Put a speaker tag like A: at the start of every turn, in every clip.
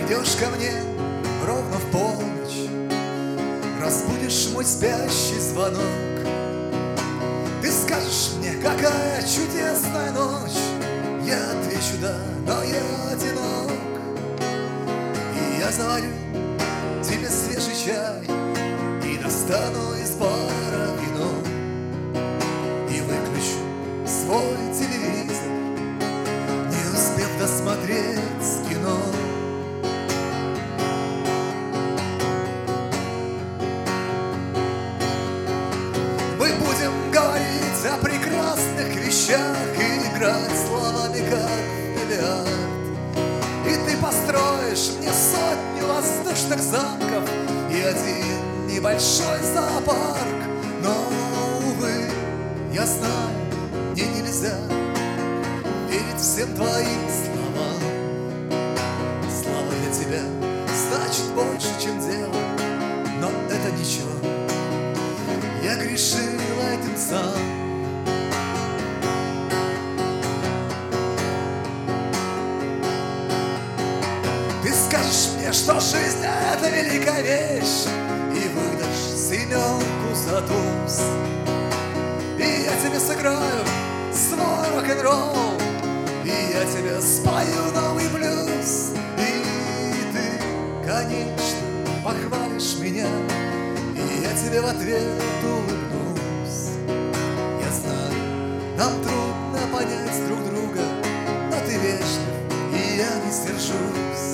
A: Придешь ко мне ровно в полночь, разбудишь мой спящий звонок. Ты скажешь мне, какая чудесная ночь. Я отвечу да, но я одинок. И я заварю тебе свежий чай и достану из бара вино. И выключу свой телевизор, не успев досмотреть кино. Мы будем говорить о прекрасных вещах и играть словами, как в бильярд. И ты построишь мне сотню воздушных замков и один небольшой зоопарк. Но, увы, я знаю, мне нельзя верить всем твоим словам. Слава для тебя значит больше, чем дело, но это ничего. Я грешил этим сам. Ты скажешь мне, что жизнь — это великая вещь, и выдашь семенку за туз. И я тебе сыграю свой рок-н-ролл, и я тебе спою новый блюз. И ты, конечно, похвалишь меня, и я тебе в ответ улыбнусь. Я знаю, нам трудно понять друг друга, но ты вежлив, и я не сдержусь.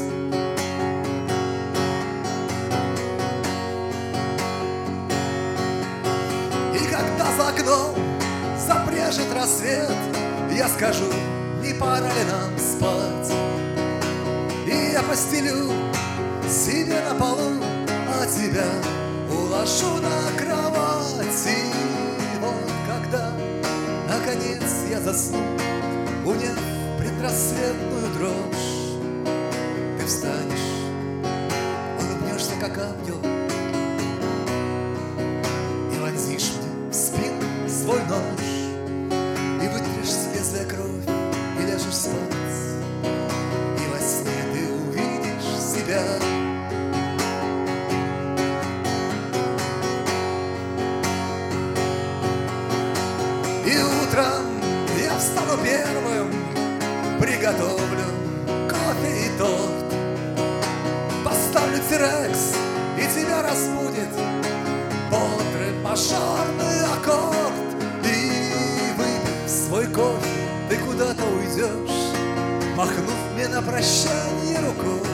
A: И когда за окном запряжет рассвет, я скажу, не пора ли нам спать. И я постелю себе на полу, а тебя уложу на кровать. И вот когда, наконец, я засну, уняв предрассветную дрожь, ты встанешь, улыбнешься, как ангел, и вонзишь мне в спину свой нож, и вытрешь с лезвия кровь, и ляжешь спать. И во сне ты увидишь себя. И утром я встану первым, приготовлю кофе и торт, поставлю тирекс, и тебя разбудит бодрый мажорный аккорд. И выпив свой кофе, ты куда-то уйдешь, махнув мне на прощание рукой.